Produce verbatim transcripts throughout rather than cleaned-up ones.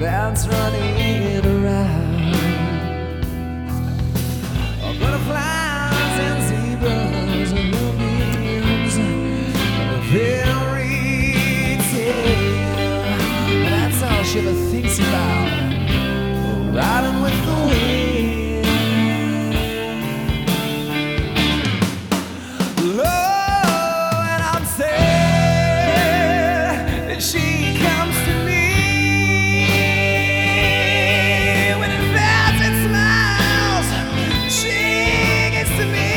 ants running around, butterflies and zebras and moonbeams, and a fairy tale. That's all she ever thinks about, riding with the wind. Love, and I'm sad that she comes to me when it fast and smiles. She gets to me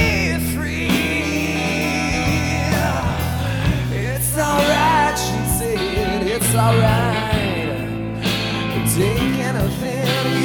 free. It's alright, she said, it's alright. Take anything